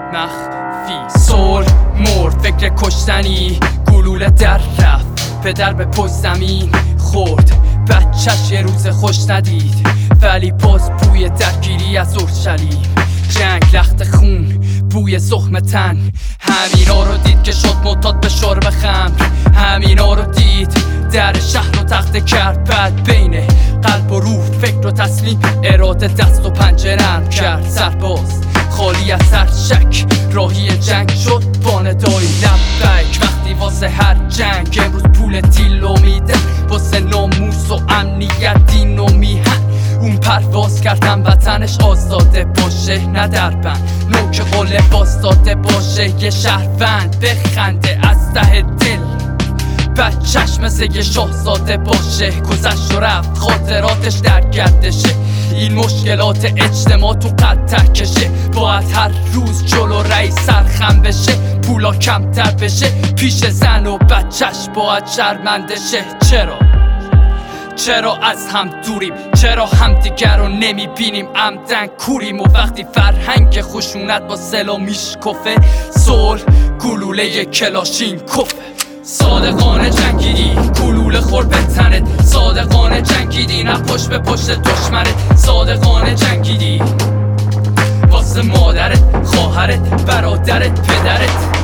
مخفی. صلح مرد فکر کشتنی، گلوله در رفت پدر به پشت زمین خورد، بچه‌ش یه روز خوش ندید ولی باز بوی درگیری از اورشلیم. جنگ لخت خون بوی زخم تن، همینا رو دید که شد معتاد به شرب خمر. همینا رو دید در شهر رو تخته کرد، بعد بین قلب و روح فکر و تسلیم اراده دست و پنجه نرم کرد. سرباز خالی از هر شک راهی جنگ شد با ندای لبیک. وقتی واسه هر جنگ امروز پول تیلو میدن، واسه ناموس و امنیت دین و میهن اون پرواز کردم وطنش آزاده باشه نه در بند، نوک قله باستاده باشه یه شهروند بخنده از ته دل، بچه‌ش مثل یه شاهزاده باشه. گذشت و رفت خاطراتش در گردشه، این مشکلات اجتماع تو قد تکشه. باید هر روز جلو رئیس سرخم بشه، پولا کمتر بشه پیش زن و بچه‌ش باید شرمنده شه. چرا از هم دوریم؟ چرا همدیگر رو نمیبینیم؟ عمدن کوریم و وقتی فرهنگ خشونت با سلاح میشکفه، صلح گلوله کلاشین کفه. صادقانه جنگیدی گلوله خورد به تنت، صادقانه جنگیدی نه پشت به پشت دشمنت، صادقانه جنگیدی واسه مادرت، خواهرت، برادرت، پدرت.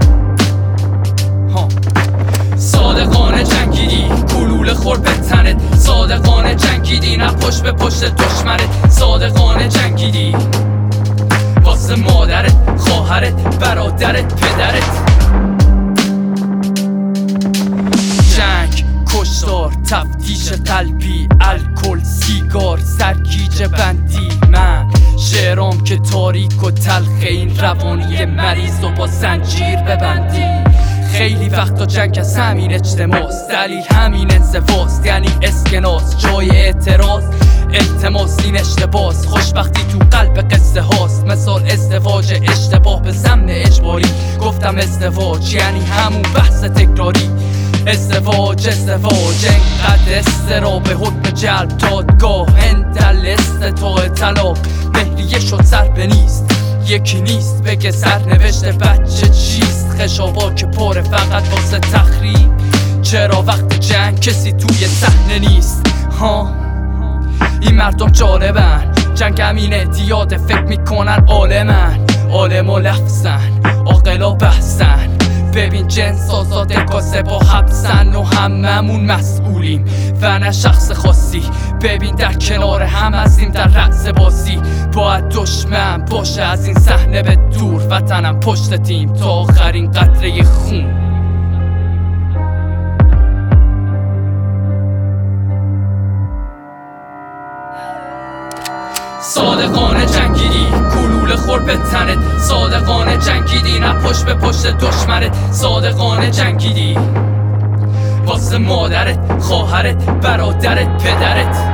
صادقانه جنگیدی گلوله خورد به تنت، صادقانه جنگیدی نه پشت به پشت دشمنت، صادقانه جنگیدی واسه مادرت، خواهرت، برادرت، پدرت. جنگ، کشتار، تفتیش قلبی، الکل، سیگار، سرگیجه بندی. من شعرام که تاریک و تلخه، این روانی مریض و با زنجیر ببندی. خیلی وقتا جنگ از همین اجتماعست، دلیل همین انزواست، یعنی اسکناس جای اعتراض التماس. این اشتباس خوشبختی تو قلب قصه هاست، مثال ازدواج اشتباه به ضمن اجباری. گفتم ازدواج یعنی همون بحث تکراری. ازدواج انقدر استراب حکم جلب دادگاه، هندل استطاع طلاق مهریه شد سر به نیست. یکی نیست بگه سرنوشت بچه چیست، خشابا که پره فقط واسه تخریب. چرا وقت جنگ کسی توی صحنه نیست؟ این مردم جالبن، جنگ همین اعتیاد فکر میکنن عالمن، عالم و لفظن، عاقل و بحثن. ببین جنس آزاده کاسه با حبسن و هممون مسئولیم و نه شخص خاصی. ببین در کنار هم هستیم در رأس بازی، باید دشمن باشه از این صحنه به دور، وطنم پشت تیم تا آخرین قطره خون. صادقانه جنگیدی گلوله خورد به تنت، صادقانه جنگیدی نه پشت به پشت دشمنت، صادقانه جنگیدی واسه مادرت، خواهرت، برادرت، پدرت.